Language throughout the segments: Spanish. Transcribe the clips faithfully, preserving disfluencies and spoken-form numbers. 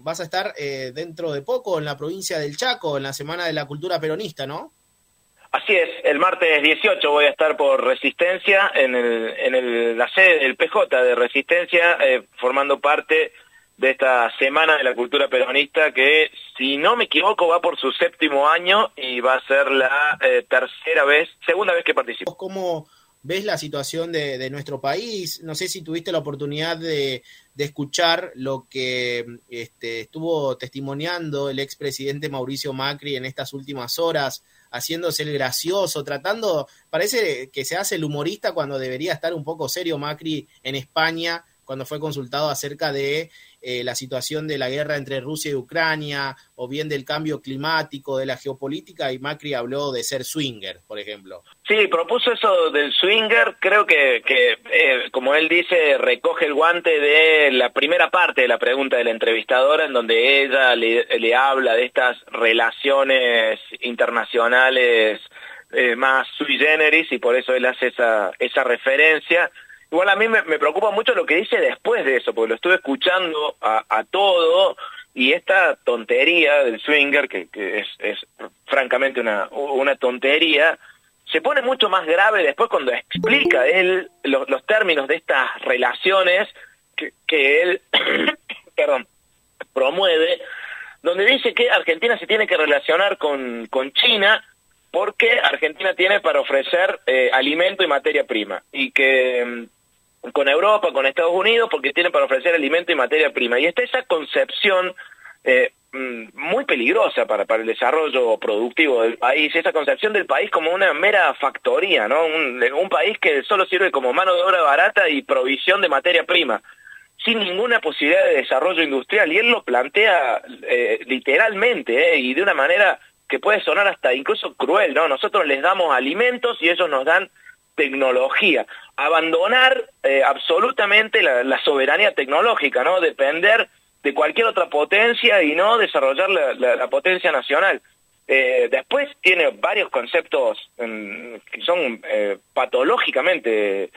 vas a estar eh, dentro de poco en la provincia del Chaco, en la Semana de la Cultura Peronista, ¿no? Así es, el martes dieciocho voy a estar por Resistencia, en, el, en el, la sede del P J de Resistencia, eh, formando parte de esta Semana de la Cultura Peronista que, si no me equivoco, va por su séptimo año y va a ser la eh, tercera vez, segunda vez que participo. ¿Cómo ves la situación de, de nuestro país? No sé si tuviste la oportunidad de, de escuchar lo que este, estuvo testimoniando el expresidente Mauricio Macri en estas últimas horas, haciéndose el gracioso, tratando, parece que se hace el humorista cuando debería estar un poco serio Macri en España, cuando fue consultado acerca de eh, la situación de la guerra entre Rusia y Ucrania, o bien del cambio climático, de la geopolítica, y Macri habló de ser swinger, por ejemplo. Sí, propuso eso del swinger, creo que, que eh, como él dice, recoge el guante de la primera parte de la pregunta de la entrevistadora, en donde ella le, le habla de estas relaciones internacionales eh, más sui generis, y por eso él hace esa, esa referencia. Igual a mí me, me preocupa mucho lo que dice después de eso, porque lo estuve escuchando a, a todo, y esta tontería del swinger, que, que es, es francamente una, una tontería, se pone mucho más grave después cuando explica él los, los términos de estas relaciones que, que él perdón, promueve, donde dice que Argentina se tiene que relacionar con, con China porque Argentina tiene para ofrecer eh, alimento y materia prima, y que con Europa, con Estados Unidos, porque tienen para ofrecer alimento y materia prima. Y está esa concepción eh, muy peligrosa para, para el desarrollo productivo del país, esa concepción del país como una mera factoría, ¿no? Un, un país que solo sirve como mano de obra barata y provisión de materia prima, sin ninguna posibilidad de desarrollo industrial. Y él lo plantea eh, literalmente, eh, y de una manera que puede sonar hasta incluso cruel, ¿no? Nosotros les damos alimentos y ellos nos dan tecnología. Abandonar eh, absolutamente la, la soberanía tecnológica, ¿no? Depender de cualquier otra potencia y no desarrollar la, la, la potencia nacional. Eh, después tiene varios conceptos eh, que son eh, patológicamente,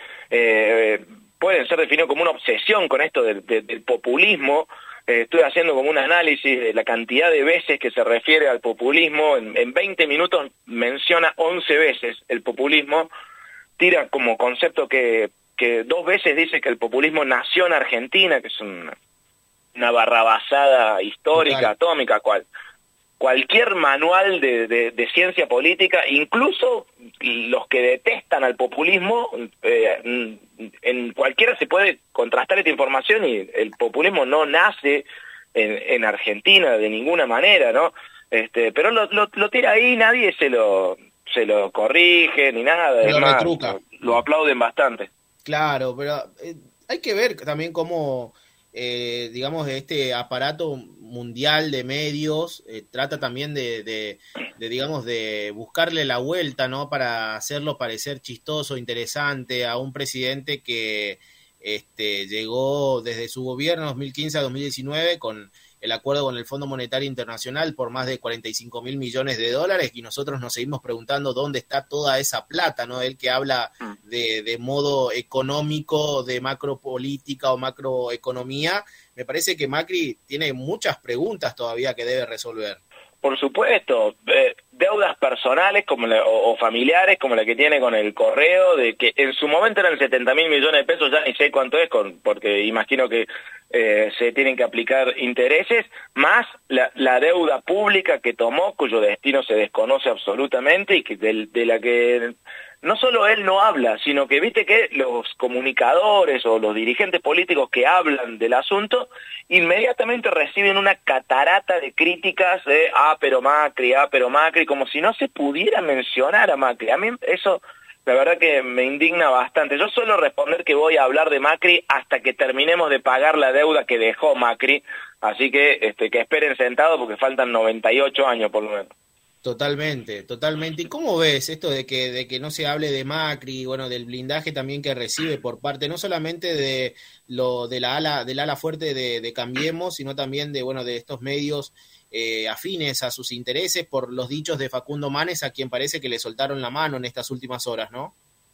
eh, pueden ser definidos como una obsesión con esto del, del, del populismo. Eh, estoy haciendo como un análisis de la cantidad de veces que se refiere al populismo. En, en veinte minutos menciona once veces el populismo. Tira como concepto que, que dos veces dice que el populismo nació en Argentina, que es una, una barrabasada histórica, Total. atómica, cual cualquier manual de, de, de ciencia política, incluso los que detestan al populismo, eh, en cualquiera se puede contrastar esta información, y el populismo no nace en, en Argentina de ninguna manera, ¿no? Este, pero lo, lo, lo tira ahí, nadie se lo... se lo corrige ni nada, lo además retruca. Lo, lo aplauden bastante. Claro, pero eh, hay que ver también cómo, eh, digamos, este aparato mundial de medios eh, trata también de, de, de, digamos, de buscarle la vuelta, ¿no? Para hacerlo parecer chistoso, interesante a un presidente que este, llegó desde su gobierno dos mil quince a dos mil diecinueve con el acuerdo con el Fondo Monetario Internacional por más de cuarenta y cinco mil millones de dólares, y nosotros nos seguimos preguntando dónde está toda esa plata, ¿no? Él que habla de, de modo económico, de macropolítica o macroeconomía, me parece que Macri tiene muchas preguntas todavía que debe resolver. Por supuesto, eh, deudas personales como la, o, o familiares como la que tiene con el correo, de que en su momento eran setenta mil millones de pesos, ya ni sé cuánto es, con, porque imagino que eh, se tienen que aplicar intereses, más la, la deuda pública que tomó, cuyo destino se desconoce absolutamente, y que de, de la que no solo él no habla, sino que viste que los comunicadores o los dirigentes políticos que hablan del asunto inmediatamente reciben una catarata de críticas de ah, pero Macri, ah, pero Macri, como si no se pudiera mencionar a Macri. A mí eso, la verdad que me indigna bastante. Yo suelo responder que voy a hablar de Macri hasta que terminemos de pagar la deuda que dejó Macri, así que este que esperen sentados porque faltan noventa y ocho años por lo menos. Totalmente, totalmente. ¿Y cómo ves esto de que de que no se hable de Macri, bueno, del blindaje también que recibe por parte no solamente de lo de la ala del ala fuerte de, de Cambiemos, sino también de bueno de estos medios eh, afines a sus intereses por los dichos de Facundo Manes, a quien parece que le soltaron la mano en estas últimas horas, ¿no?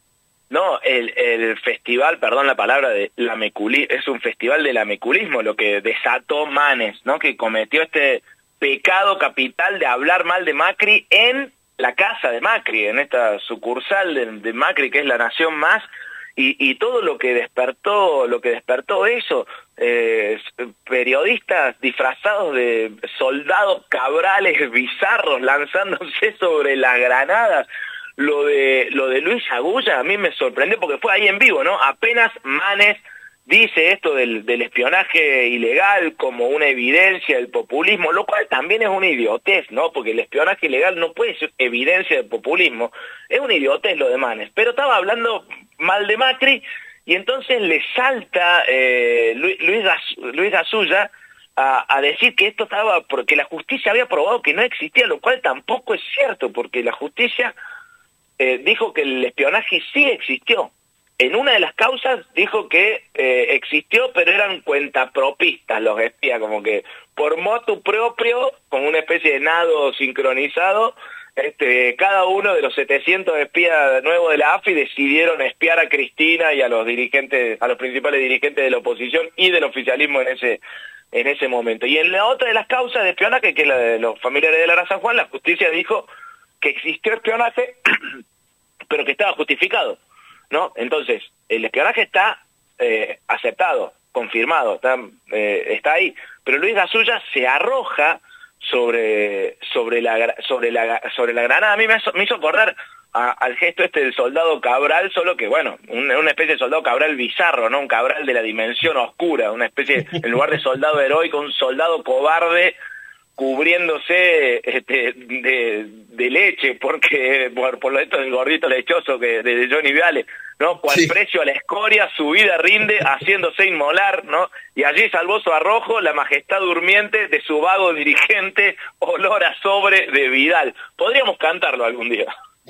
No, el, el festival, perdón la palabra, de lameculismo, es un festival de lameculismo lo que desató Manes, ¿no? Que cometió este pecado capital de hablar mal de Macri en la casa de Macri, en esta sucursal de, de Macri que es La Nación Más, y, y todo lo que despertó, lo que despertó eso, eh, periodistas disfrazados de soldados cabrales bizarros lanzándose sobre las granadas. Lo de lo de Luis Agulla a mí me sorprendió porque fue ahí en vivo, ¿no? Apenas Manes dice esto del, del espionaje ilegal como una evidencia del populismo, lo cual también es una idiotez, ¿no? Porque el espionaje ilegal no puede ser evidencia del populismo, es una idiotez lo de Manes, pero estaba hablando mal de Macri y entonces le salta eh, Luis, Luis, Luis Agulla a, a decir que esto estaba porque la justicia había probado que no existía, lo cual tampoco es cierto, porque la justicia eh, dijo que el espionaje sí existió. En una de las causas dijo que eh, existió, pero eran cuentapropistas los espías, como que por motu propio, con una especie de nado sincronizado, este, cada uno de los setecientos espías nuevos de la A F I decidieron espiar a Cristina y a los dirigentes, a los principales dirigentes de la oposición y del oficialismo en ese en ese momento. Y en la otra de las causas de espionaje, que es la de los familiares de Lara San Juan, la justicia dijo que existió espionaje, pero que estaba justificado, ¿no? Entonces, el espionaje está eh, aceptado, confirmado, está, eh, está ahí, pero Luis Agulla se arroja sobre sobre la sobre la sobre la granada. A mí me, me hizo acordar a, al gesto este del soldado Cabral, solo que bueno, un, una especie de soldado Cabral bizarro, ¿no? Un Cabral de la dimensión oscura, una especie, en lugar de soldado heroico, un soldado cobarde cubriéndose este, de, de leche, porque por, por lo esto del gordito lechoso que de Johnny Viale, ¿no? Cual sí. Precio a la escoria, su vida rinde haciéndose inmolar, ¿no? Y allí salvó su arrojo la majestad durmiente de su vago dirigente, olor a sobre de Vidal. Podríamos cantarlo algún día.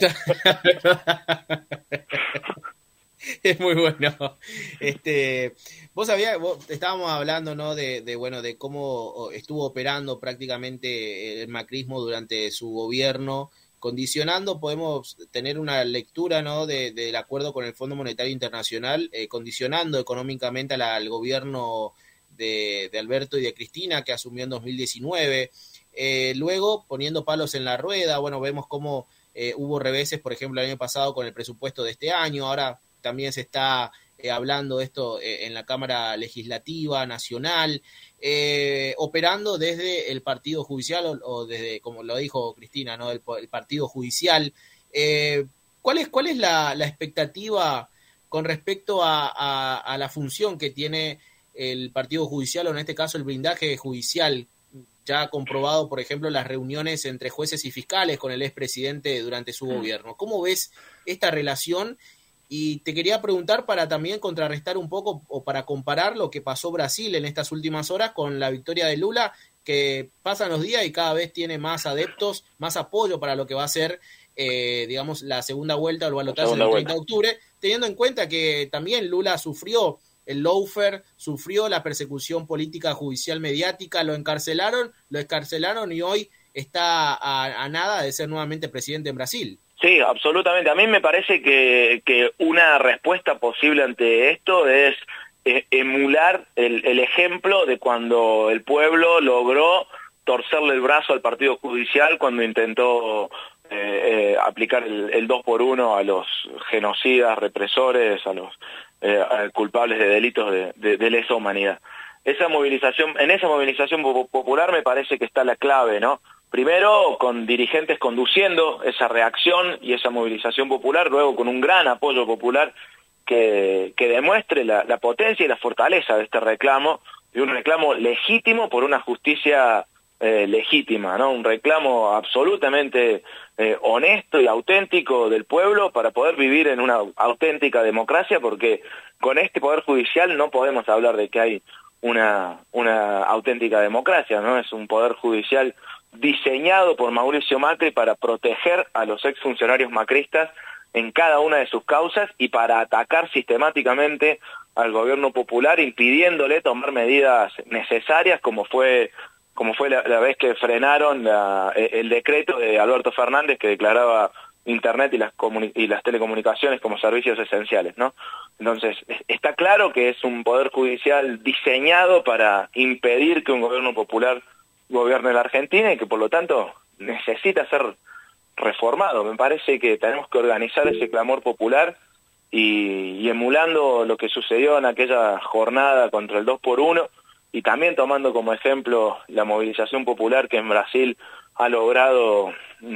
Es muy bueno. Este, vos sabías, vos, estábamos hablando, ¿no? De, de bueno, de cómo estuvo operando prácticamente el macrismo durante su gobierno, condicionando, podemos tener una lectura, ¿no? De, del acuerdo con el Fondo Monetario Internacional, eh, condicionando económicamente a la, al gobierno de, de Alberto y de Cristina, que asumió en dos mil diecinueve. Eh, luego, poniendo palos en la rueda, bueno, vemos cómo eh, hubo reveses, por ejemplo, el año pasado con el presupuesto de este año. Ahora también se está eh, hablando de esto eh, en la Cámara Legislativa Nacional, eh, operando desde el Partido Judicial o, o desde, como lo dijo Cristina, ¿no? el, el Partido Judicial. Eh, ¿Cuál es, cuál es la, la expectativa con respecto a, a, a la función que tiene el Partido Judicial, o en este caso el blindaje judicial? Ya ha comprobado, por ejemplo, las reuniones entre jueces y fiscales con el expresidente durante su gobierno. ¿Cómo ves esta relación? Y te quería preguntar para también contrarrestar un poco o para comparar lo que pasó Brasil en estas últimas horas con la victoria de Lula, que pasan los días y cada vez tiene más adeptos, más apoyo para lo que va a ser, eh, digamos, la segunda vuelta o el balotaje del treinta de octubre, teniendo en cuenta que también Lula sufrió el lawfare, sufrió la persecución política, judicial, mediática, lo encarcelaron, lo encarcelaron y hoy está a, a nada de ser nuevamente presidente en Brasil. Sí, absolutamente. A mí me parece que, que una respuesta posible ante esto es eh, emular el, el ejemplo de cuando el pueblo logró torcerle el brazo al Partido Judicial cuando intentó eh, eh, aplicar el, el dos por uno a los genocidas, represores, a los eh, a culpables de delitos de, de, de lesa humanidad. Esa movilización, en esa movilización popular me parece que está la clave, ¿no? Primero con dirigentes conduciendo esa reacción y esa movilización popular, luego con un gran apoyo popular que, que demuestre la, la potencia y la fortaleza de este reclamo, de un reclamo legítimo por una justicia eh, legítima, ¿no? Un reclamo absolutamente eh, honesto y auténtico del pueblo para poder vivir en una auténtica democracia, porque con este poder judicial no podemos hablar de que hay una, una auténtica democracia, ¿no? Es un poder judicial diseñado por Mauricio Macri para proteger a los exfuncionarios macristas en cada una de sus causas y para atacar sistemáticamente al gobierno popular, impidiéndole tomar medidas necesarias, como fue como fue la, la vez que frenaron la, el decreto de Alberto Fernández que declaraba Internet y las, y las telecomunicaciones como servicios esenciales, ¿no? Entonces, está claro que es un poder judicial diseñado para impedir que un gobierno popular gobierne la Argentina y que por lo tanto necesita ser reformado. Me parece que tenemos que organizar ese clamor popular y, y emulando lo que sucedió en aquella jornada contra el dos por uno y también tomando como ejemplo la movilización popular que en Brasil ha logrado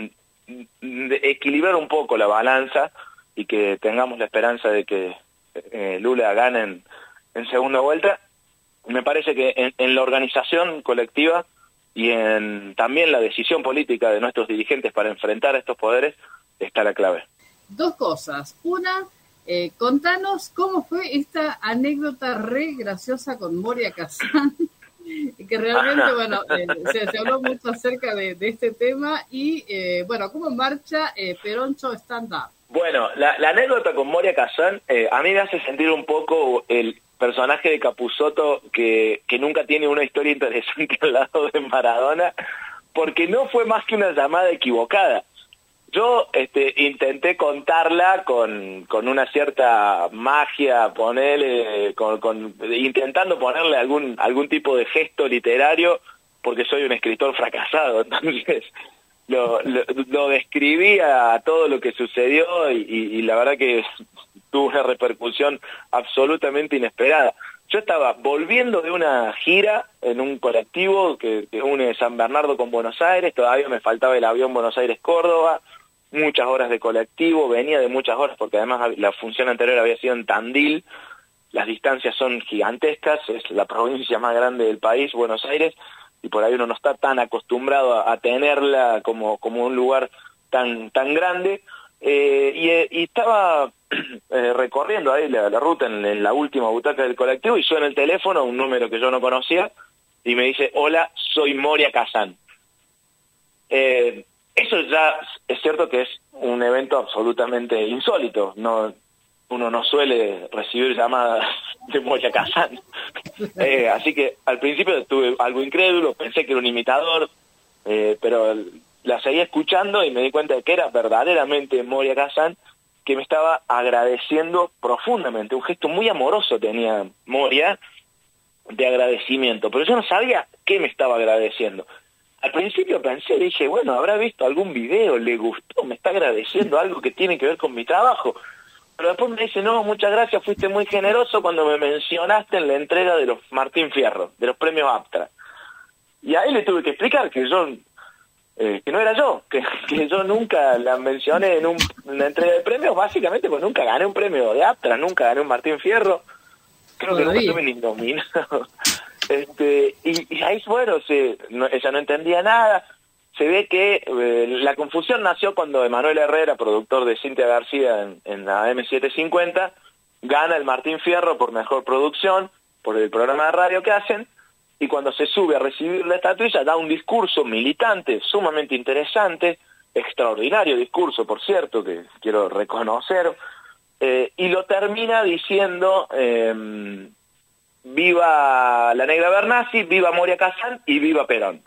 equilibrar un poco la balanza y que tengamos la esperanza de que eh, Lula gane en, en segunda vuelta. Me parece que en, en la organización colectiva y en también la decisión política de nuestros dirigentes para enfrentar a estos poderes está la clave. Dos cosas. Una, eh, contanos cómo fue esta anécdota re graciosa con Moria Kazan, que realmente, bueno, eh, se, se habló mucho acerca de, de este tema y, eh, bueno, cómo marcha eh, Peroncho Stand Up. Bueno, la, la anécdota con Moria Kazan eh, a mí me hace sentir un poco el personaje de Capusotto que, que nunca tiene una historia interesante al lado de Maradona, porque no fue más que una llamada equivocada. Yo este, intenté contarla con, con una cierta magia, ponerle, con, con, intentando ponerle algún, algún tipo de gesto literario, porque soy un escritor fracasado, entonces lo, lo, lo describí a todo lo que sucedió y, y, y la verdad que tuvo una repercusión absolutamente inesperada. Yo estaba volviendo de una gira en un colectivo que, que une San Bernardo con Buenos Aires, todavía me faltaba el avión Buenos Aires-Córdoba, muchas horas de colectivo, venía de muchas horas porque además la función anterior había sido en Tandil, las distancias son gigantescas, es la provincia más grande del país, Buenos Aires, y por ahí uno no está tan acostumbrado a, a tenerla como, como un lugar tan, tan grande, eh, y, y estaba eh, recorriendo ahí la, la ruta en, en la última butaca del colectivo y suena el teléfono, un número que yo no conocía, y me dice, hola, soy Moria Kazan. Eh, eso ya es cierto que es un evento absolutamente insólito, no, uno no suele recibir llamadas de Moria Kazan, eh, así que al principio estuve algo incrédulo, pensé que era un imitador, eh, pero la seguí escuchando y me di cuenta de que era verdaderamente Moria Kazan, que me estaba agradeciendo profundamente, un gesto muy amoroso tenía Moria de agradecimiento, pero yo no sabía qué me estaba agradeciendo. Al principio pensé, dije, bueno, habrá visto algún video, le gustó, me está agradeciendo algo que tiene que ver con mi trabajo. Pero después me dice, no, muchas gracias, fuiste muy generoso cuando me mencionaste en la entrega de los Martín Fierro, de los premios Aptra. Y ahí le tuve que explicar que yo, eh, que no era yo, que, que yo nunca la mencioné en un, una entrega de premios, básicamente pues nunca gané un premio de Aptra, nunca gané un Martín Fierro, creo que nunca estuve ni nominado. Este, y, y ahí, bueno, se, no, ella no entendía nada. Se ve que eh, la confusión nació cuando Emanuel Herrera, productor de Cintia García en, en la eme setecientos cincuenta, gana el Martín Fierro por mejor producción, por el programa de radio que hacen, y cuando se sube a recibir la estatuilla da un discurso militante, sumamente interesante, extraordinario discurso, por cierto, que quiero reconocer, eh, y lo termina diciendo... Eh, viva la Negra Bernasi, viva Moria Kazan y viva Perón.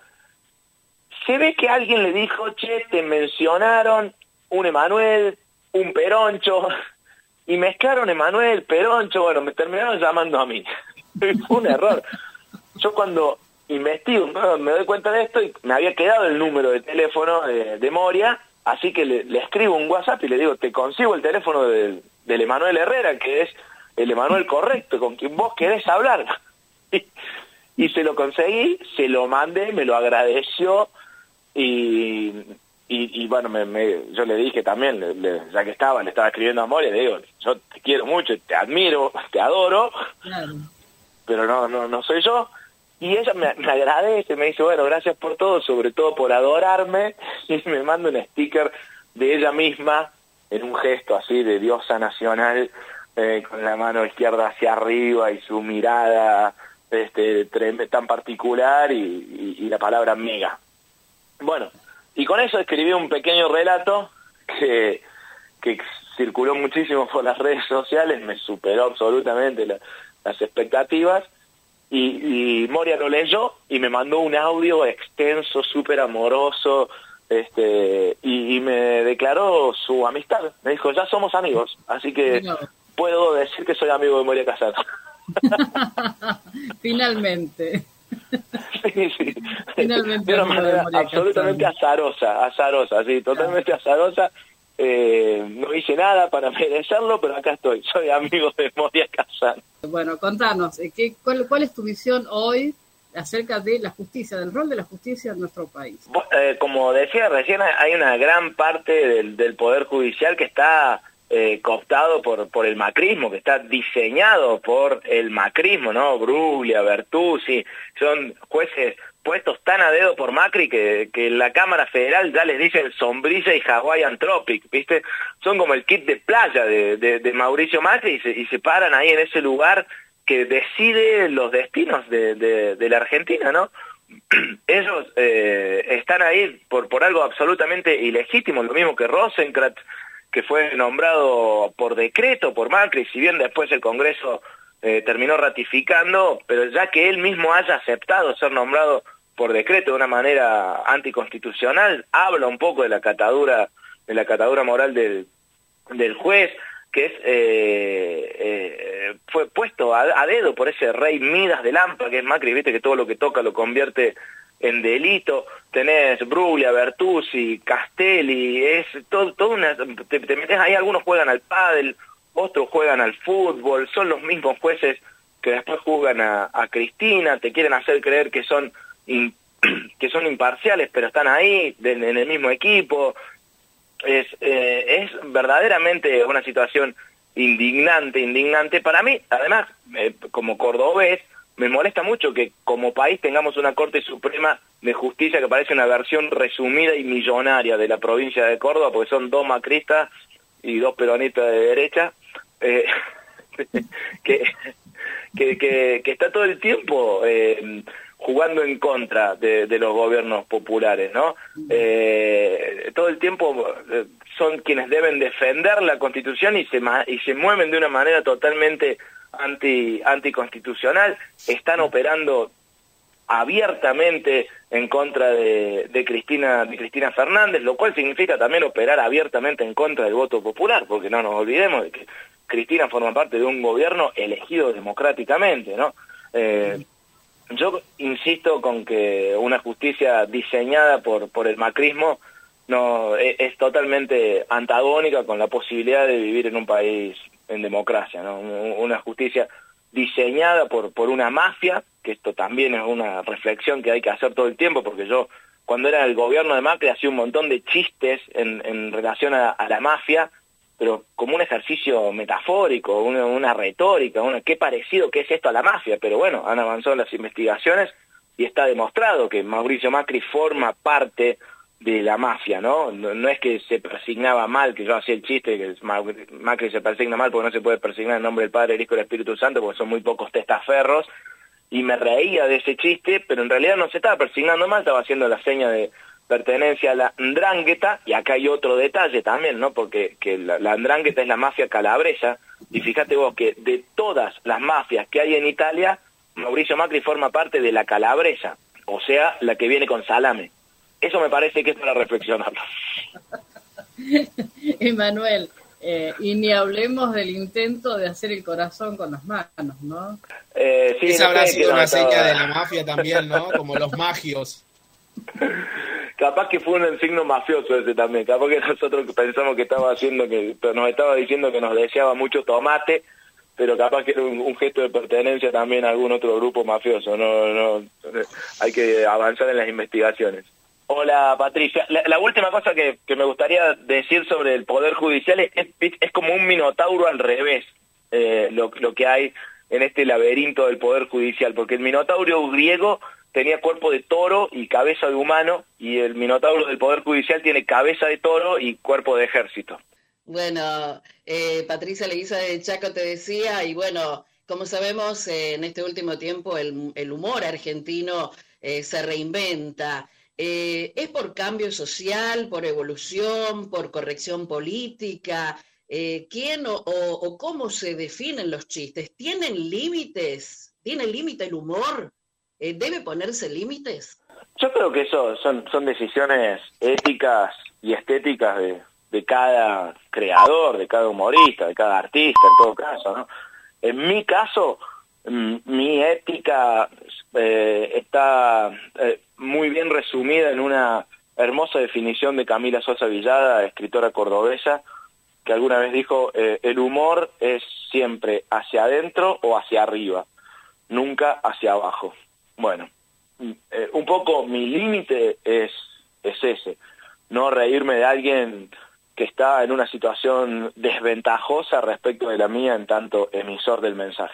Se ve que alguien le dijo, che, te mencionaron un Emanuel, un Peroncho, y mezclaron Emanuel, Peroncho, bueno, me terminaron llamando a mí. Fue un error. Yo cuando investigo, me doy cuenta de esto y me había quedado el número de teléfono de, de Moria, así que le, le escribo un WhatsApp y le digo, te consigo el teléfono del, del Emanuel Herrera, que es el Emanuel correcto, con quien vos querés hablar. Y, y se lo conseguí, se lo mandé, me lo agradeció, y, y, y bueno, me, me, yo le dije también, le, le, ya que estaba, le estaba escribiendo a Moria, le digo, yo te quiero mucho, te admiro, te adoro, claro, pero no, no, no soy yo. Y ella me, me agradece, me dice, bueno, gracias por todo, sobre todo por adorarme, y me manda un sticker de ella misma, en un gesto así de diosa nacional, Eh, con la mano izquierda hacia arriba y su mirada este, tan particular y, y, y la palabra amiga. Bueno, y con eso escribí un pequeño relato que, que circuló muchísimo por las redes sociales, me superó absolutamente la, las expectativas, y, y Moria lo leyó y me mandó un audio extenso, súper amoroso, este y, y me declaró su amistad. Me dijo, ya somos amigos, así que no. puedo decir que soy amigo de Moria Kazan. Finalmente. Sí, sí. Finalmente. De una manera absolutamente Kazan. azarosa, azarosa, sí, totalmente claro. azarosa. Eh, no hice nada para merecerlo, pero acá estoy, soy amigo de Moria Kazan. Bueno, contanos, ¿qué, cuál, ¿cuál es tu visión hoy acerca de la justicia, del rol de la justicia en nuestro país? Eh, como decía recién, hay una gran parte del, del Poder Judicial que está eh, cooptado por, por el macrismo, que está diseñado por el macrismo, ¿no? Bruglia, Bertuzzi, son jueces puestos tan a dedo por Macri que, que la Cámara Federal ya les dicen sombrilla y Hawaiian Tropic, ¿viste? Son como el kit de playa de, de, de Mauricio Macri y se, y se paran ahí en ese lugar que decide los destinos de, de, de la Argentina, ¿no? Ellos eh, están ahí por, por algo absolutamente ilegítimo, lo mismo que Rosenkrantz, que fue nombrado por decreto por Macri, si bien después el Congreso eh, terminó ratificando, pero ya que él mismo haya aceptado ser nombrado por decreto de una manera anticonstitucional, habla un poco de la catadura, de la catadura moral del, del juez, que es eh, eh, fue puesto a, a dedo por ese rey Midas de Lampa, que es Macri, viste que todo lo que toca lo convierte en delito. Tenés Bruglia, Bertuzzi, Castelli, es todo, todo una, te, te metes ahí, algunos juegan al pádel, otros juegan al fútbol, son los mismos jueces que después juzgan a, a Cristina, te quieren hacer creer que son in, que son imparciales, pero están ahí de, en el mismo equipo. Es, eh, es verdaderamente una situación indignante, indignante. Para mí, además, eh, como cordobés, me molesta mucho que como país tengamos una Corte Suprema de Justicia que parece una versión resumida y millonaria de la provincia de Córdoba, porque son dos macristas y dos peronistas de derecha, eh, que, que, que, que está todo el tiempo eh, jugando en contra de, de los gobiernos populares, ¿no? Eh, todo el tiempo eh, son quienes deben defender la Constitución y se, y se mueven de una manera totalmente anti anticonstitucional, están operando abiertamente en contra de, de Cristina de Cristina Fernández, lo cual significa también operar abiertamente en contra del voto popular, porque no nos olvidemos de que Cristina forma parte de un gobierno elegido democráticamente, ¿no? Eh, yo insisto con que una justicia diseñada por por el macrismo no es, es totalmente antagónica con la posibilidad de vivir en un país en democracia, ¿no? Una justicia diseñada por por una mafia, que esto también es una reflexión que hay que hacer todo el tiempo, porque yo cuando era el gobierno de Macri hacía un montón de chistes en, en relación a, a la mafia, pero como un ejercicio metafórico, una, una retórica, una qué parecido que es esto a la mafia, pero bueno, han avanzado las investigaciones y está demostrado que Mauricio Macri forma parte de la mafia, ¿no? No, no es que se persignaba mal, que yo hacía el chiste que Macri se persigna mal porque no se puede persignar en nombre del Padre, el Hijo y el Espíritu Santo porque son muy pocos testaferros, y me reía de ese chiste, pero en realidad no se estaba persignando mal, estaba haciendo la seña de pertenencia a la Ndrangheta, y acá hay otro detalle también, ¿no? Porque que la, la Ndrangheta es la mafia calabresa, y fíjate vos que de todas las mafias que hay en Italia, Mauricio Macri forma parte de la calabresa, o sea, la que viene con salame. Eso me parece que es para reflexionarlo. Emanuel, eh, y ni hablemos del intento de hacer el corazón con las manos, ¿no? Eh, sí, Esa no habrá sido una estaba... seña de la mafia también, ¿no? Como los magios. Capaz que fue un signo mafioso ese también, capaz que nosotros pensamos que estaba haciendo, que nos estaba diciendo que nos deseaba mucho tomate, pero capaz que era un, un gesto de pertenencia también a algún otro grupo mafioso, no, no, hay que avanzar en las investigaciones. Hola Patricia, la, la última cosa que, que me gustaría decir sobre el Poder Judicial es, es, es como un minotauro al revés, eh, lo, lo que hay en este laberinto del Poder Judicial, porque el minotauro griego tenía cuerpo de toro y cabeza de humano, y el minotauro del Poder Judicial tiene cabeza de toro y cuerpo de ejército. Bueno, eh, Patricia Leguiza de Chaco te decía, y bueno, como sabemos, eh, en este último tiempo el, el humor argentino eh, se reinventa. Eh, ¿Es por cambio social, por evolución, por corrección política? Eh, ¿Quién o, o, o cómo se definen los chistes? ¿Tienen límites? ¿Tiene límite el humor? Eh, ¿Debe ponerse límites? Yo creo que eso son, son decisiones éticas y estéticas de, de cada creador, de cada humorista, de cada artista, en todo caso, ¿no? En mi caso, mi ética eh, está eh, muy bien resumida en una hermosa definición de Camila Sosa Villada, escritora cordobesa, que alguna vez dijo, eh, el humor es siempre hacia adentro o hacia arriba, nunca hacia abajo. Bueno, eh, un poco mi límite es, es ese, no reírme de alguien que está en una situación desventajosa respecto de la mía en tanto emisor del mensaje.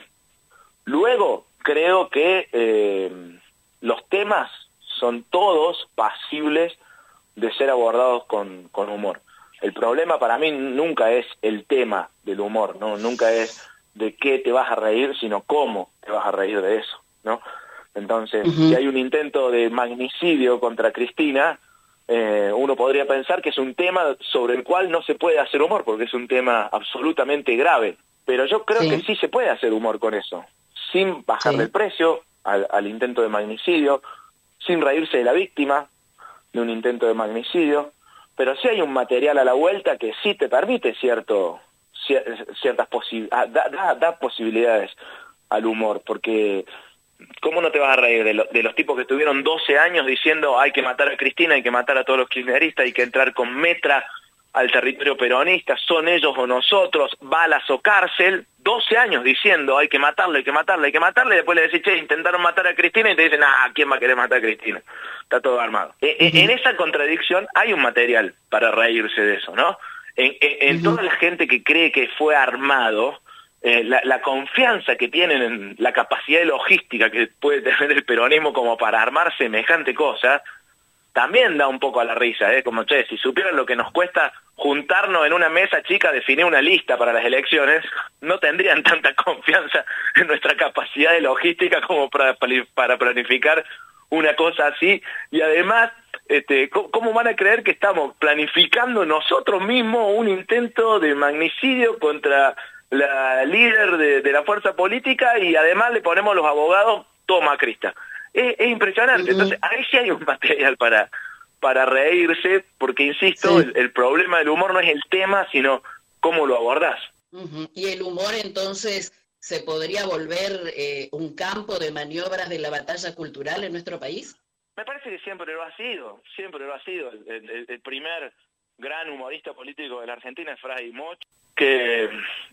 Luego, creo que eh, los temas son todos pasibles de ser abordados con, con humor. El problema para mí nunca es el tema del humor, ¿no? Nunca es de qué te vas a reír, sino cómo te vas a reír de eso, ¿no? Entonces, uh-huh. si hay un intento de magnicidio contra Cristina, eh, uno podría pensar que es un tema sobre el cual no se puede hacer humor, porque es un tema absolutamente grave. Pero yo creo sí. que sí se puede hacer humor con eso, sin bajarle sí. el precio al, al intento de magnicidio, sin reírse de la víctima de un intento de magnicidio, pero sí hay un material a la vuelta que sí te permite cierto, ciertas posibilidades, da, da, da posibilidades al humor, porque ¿cómo no te vas a reír de, lo, de los tipos que estuvieron doce años diciendo hay que matar a Cristina, hay que matar a todos los kirchneristas, hay que entrar con metra al territorio peronista, son ellos o nosotros, balas o cárcel, doce años diciendo hay que matarlo, hay que matarlo, hay que matarlo, y después le decís, che, intentaron matar a Cristina, y te dicen, ah, ¿quién va a querer matar a Cristina? Está todo armado. Uh-huh. En esa contradicción hay un material para reírse de eso, ¿no? En, en, en uh-huh. toda la gente que cree que fue armado, eh, la, la confianza que tienen en la capacidad de logística que puede tener el peronismo como para armar semejante cosa, también da un poco a la risa, ¿eh? Como, che, si supieran lo que nos cuesta juntarnos en una mesa chica, definir una lista para las elecciones, no tendrían tanta confianza en nuestra capacidad de logística como para, para planificar una cosa así. Y además, este, ¿cómo van a creer que estamos planificando nosotros mismos un intento de magnicidio contra la líder de, de la fuerza política, y además le ponemos los abogados todo macrista? Es, es impresionante. Entonces, ahí sí hay un material para, para reírse, porque, insisto, sí. el, el problema del humor no es el tema, sino cómo lo abordás. Uh-huh. Y el humor, entonces, ¿se podría volver eh, un campo de maniobras de la batalla cultural en nuestro país? Me parece que siempre lo ha sido, siempre lo ha sido. El, el, el primer gran humorista político de la Argentina es Fray Moch, que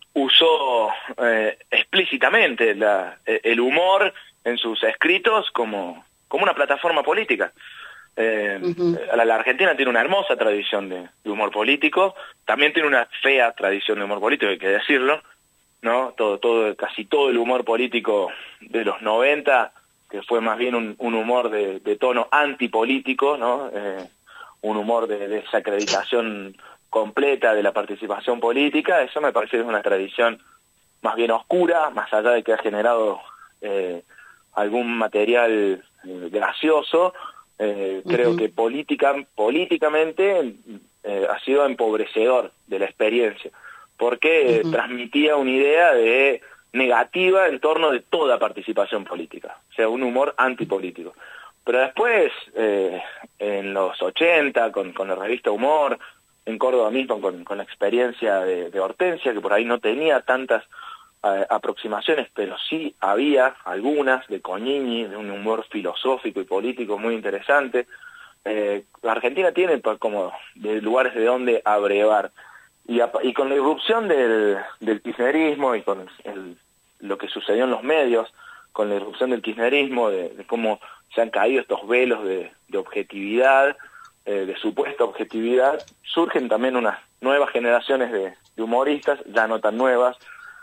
usó eh, explícitamente la, el humor en sus escritos como, como una plataforma política. Eh, uh-huh. la, la Argentina tiene una hermosa tradición de, de humor político, también tiene una fea tradición de humor político, hay que decirlo, ¿no? Todo, todo, casi todo el humor político de los noventa, que fue más bien un, un humor de, de tono antipolítico, ¿no? Eh, un humor de, de desacreditación completa de la participación política. Eso me parece que es una tradición más bien oscura, más allá de que ha generado eh, algún material eh, gracioso, eh, uh-huh. creo que política, políticamente eh, ha sido empobrecedor de la experiencia, porque uh-huh. transmitía una idea de negativa en torno de toda participación política, o sea, un humor antipolítico. Pero después, eh, en los ochenta, con, con la revista Humor, en Córdoba mismo, con, con la experiencia de, de Hortensia, que por ahí no tenía tantas eh, aproximaciones, pero sí había algunas, de Cognini, de un humor filosófico y político muy interesante. Eh, la Argentina tiene como de lugares de donde abrevar. Y, a, y con la irrupción del, del kirchnerismo y con el, lo que sucedió en los medios, con la irrupción del kirchnerismo, de, de cómo se han caído estos velos de, de objetividad, eh, de supuesta objetividad, surgen también unas nuevas generaciones de, de humoristas, ya no tan nuevas,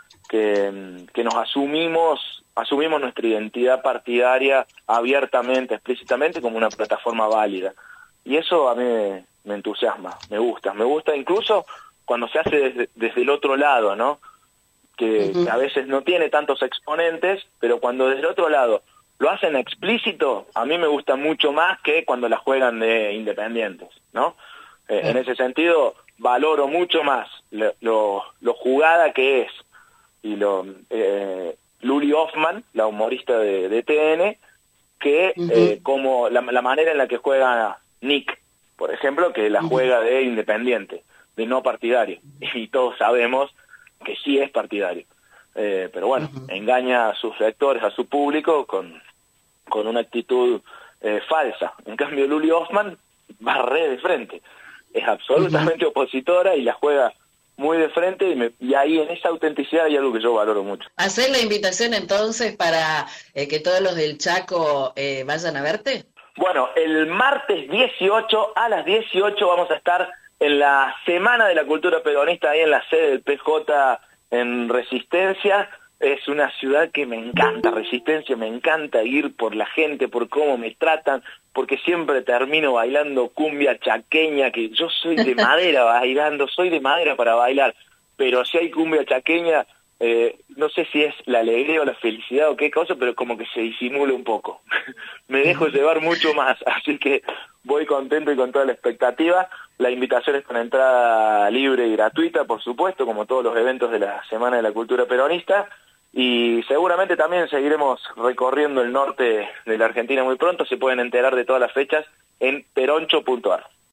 que, que nos asumimos, asumimos nuestra identidad partidaria abiertamente, explícitamente, como una plataforma válida. Y eso a mí me, me entusiasma, me gusta, me gusta incluso cuando se hace desde, desde el otro lado, ¿no? Que, uh-huh. que a veces no tiene tantos exponentes, pero cuando desde el otro lado lo hacen explícito, a mí me gusta mucho más que cuando la juegan de independientes, ¿no? Eh, uh-huh. En ese sentido, valoro mucho más lo, lo, lo jugada que es. Y lo eh, Luli Hoffman, la humorista de, de T N, que Uh-huh. eh, como la, la manera en la que juega Nick, por ejemplo, que la juega de independiente, de no partidario. Y todos sabemos que sí es partidario. Eh, pero bueno, uh-huh. engaña a sus lectores, a su público, con, con una actitud eh, falsa. En cambio, Luli Hoffman va re de frente. Es absolutamente uh-huh. opositora y la juega muy de frente, y, me, y ahí en esa autenticidad hay algo que yo valoro mucho. ¿Hacer la invitación entonces para eh, que todos los del Chaco eh, vayan a verte? Bueno, el martes dieciocho a las dieciocho vamos a estar en la Semana de la Cultura Peronista, ahí en la sede del P J en Resistencia. Es una ciudad que me encanta, Resistencia, me encanta ir por la gente, por cómo me tratan, porque siempre termino bailando cumbia chaqueña, que yo soy de madera bailando, soy de madera para bailar, pero si hay cumbia chaqueña, eh, no sé si es la alegría o la felicidad o qué cosa, pero como que se disimula un poco. Me dejo llevar mucho más, así que voy contento y con toda la expectativa. La invitación es con entrada libre y gratuita, por supuesto, como todos los eventos de la Semana de la Cultura Peronista. Y seguramente también seguiremos recorriendo el norte de la Argentina muy pronto. Se pueden enterar de todas las fechas en peroncho punto ar.